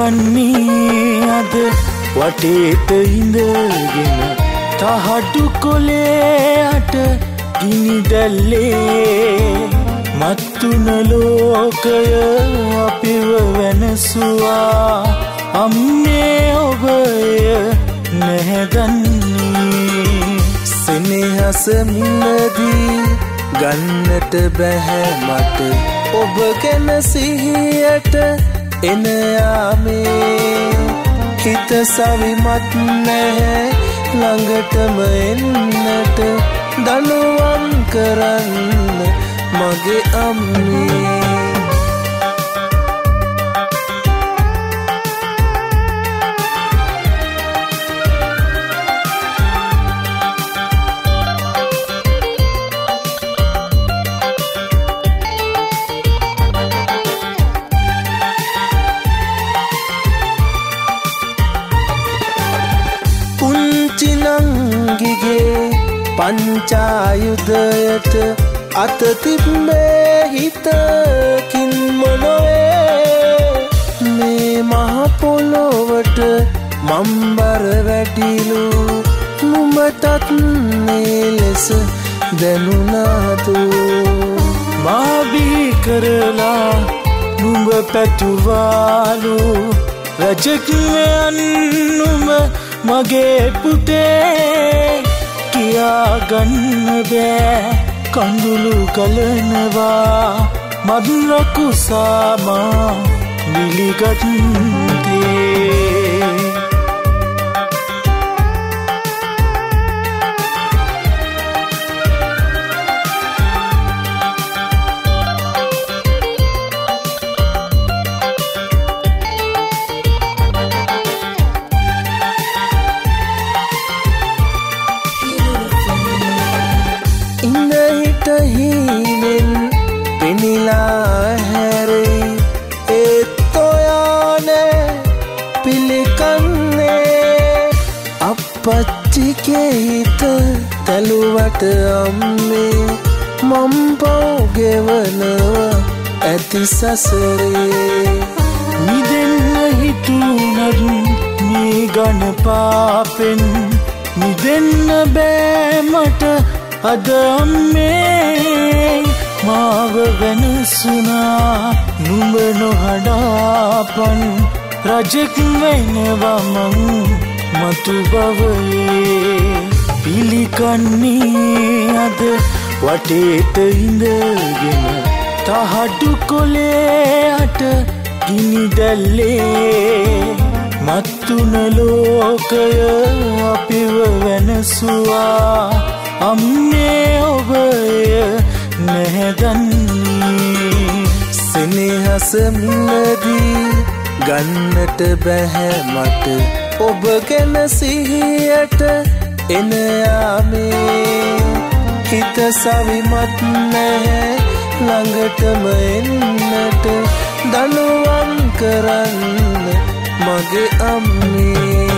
පිළිගන්නේ අද වටේට ඉඳගෙන තහඩු කොලේ අට ගිනි දැල්ලේ මත්තුන ලෝකය අපිව වෙනසුවා අම්මේ ඔබය නැහැදන්නේ සෙනෙහස මිලදී ගන්නට බැහැ මට ඔබ ගැන සිහියට එන යාමේ හිත සවිමත් නැහැ ළඟටම එන්නට දනුවම් කරන්න මගේ අම්මේ නංගිගේ පංචායුධයට අත තිබ්බේ හිතකින් මොනොේ මේ මහ පොළොවට මම්බර වැටිලු නුඹටත් මේ ලෙස දැනුණාදු මාබී කරලා නුඹ පැතුවාලු රජකයන් නුඹ මගේ පුතේ කියාගන්න බෑ කඳුළු ගලනවා මදුරකුසාමා නිලිගත්තේ හිනෙන් පෙනිලා හැරෙයි ඒත් ඔයානේ පිළිකන්නේ අප්පච්චිගේ හිත තැලුවට අම්මේ මම් පව් ගෙවනව ඇති සසරේ මිදෙන්න හිතුනත් මේ ගණ පාපෙන් මිදෙන්න බෑ මට අද අම්මේ මාව වෙනසුනා නුඹ නොහඩාපන් රජෙක් වෙනවා මං මතු බවයේ පිළිගන්නේ අද වටේට ඉඳගෙන තහඩු කොලේ අට ගිනි දැල්ලේ මත්තුන ලෝකය අපිව වෙනසුවා අම්මේ ඔබය නැහැදන්නේ සෙනෙහස මිලදී ගන්නට බැහැ මට ඔබ ගැන සිහියට එන යාමේ හිත සවිමත් නැහැ ළඟටම එන්නට දනුවම් කරන්න මගේ අම්මේ